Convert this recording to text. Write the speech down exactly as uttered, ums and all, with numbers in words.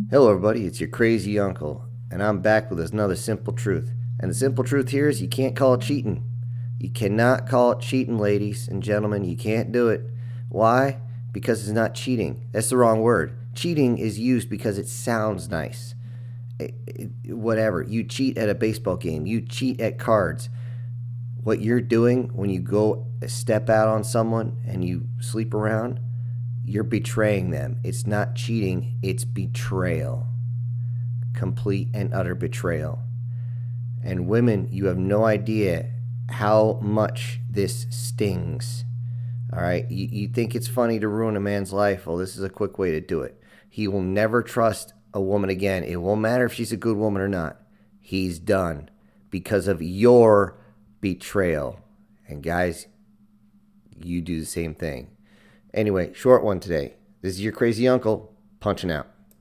Hello, everybody. It's your crazy uncle, and I'm back with another simple truth. And the simple truth here is you can't call it cheating. You cannot call it cheating, ladies and gentlemen. You can't do it. Why? Because it's not cheating. That's the wrong word. Cheating is used because it sounds nice. It, it, whatever. You cheat at a baseball game, you cheat at cards. What you're doing when you go step out on someone and you sleep around, you're betraying them. It's not cheating, it's betrayal. Complete and utter betrayal. And women, you have no idea how much this stings. All right? You, you think it's funny to ruin a man's life? Well, this is a quick way to do it. He will never trust a woman again. It won't matter if she's a good woman or not. He's done because of your betrayal. And guys, you do the same thing. Anyway, short one today. This is your crazy uncle punching out.